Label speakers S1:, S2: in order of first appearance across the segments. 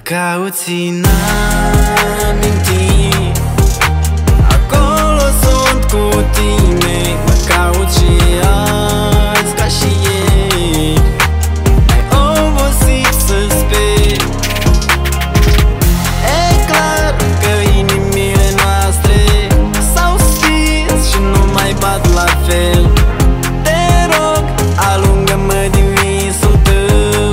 S1: cauți în amintiri, acolo sunt cu tine. Mă cauți și azi ca și ieri, ai obosit să speri. E clar că inimile noastre s-au stins și nu mai bat la fel. Te rog, alungă-mă din visul tău,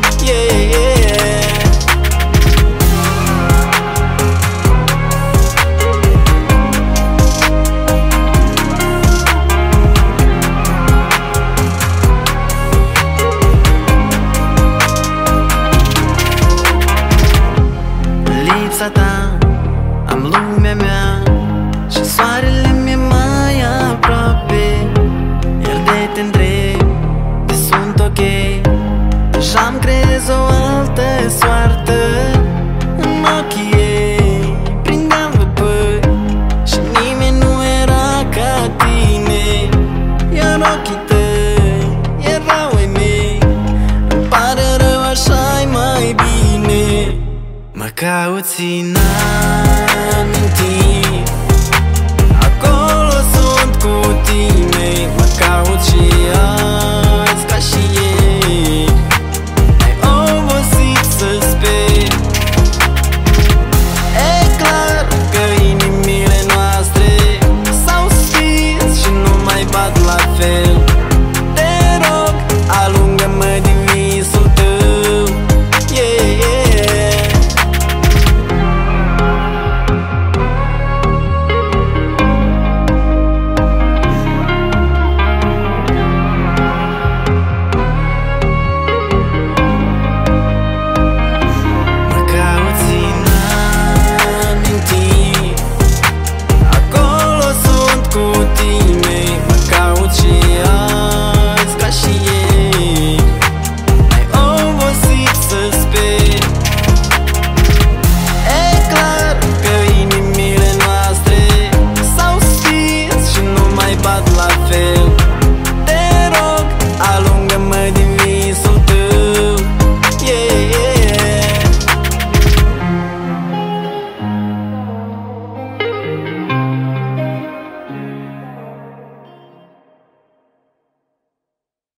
S1: lipsa ta am lumea mea și soarele mi-e mai aproape. Iar de te întreb de sunt ok, deja-mi creez o altă soartă. În ochii ei prindeam văpări și nimeni nu era ca tine. Iar ochii tăi erau ai mei, îmi pare rău, așa-i mai bine. Mă cauți în amintiri, acolo sunt cu tine. Mă cauți și azi ca și ieri, ai obosit să speri. E clar că inimile noastre s-au stins și nu mai bat la fel. Te rog, alungă-mă din visul tău, bat la fel.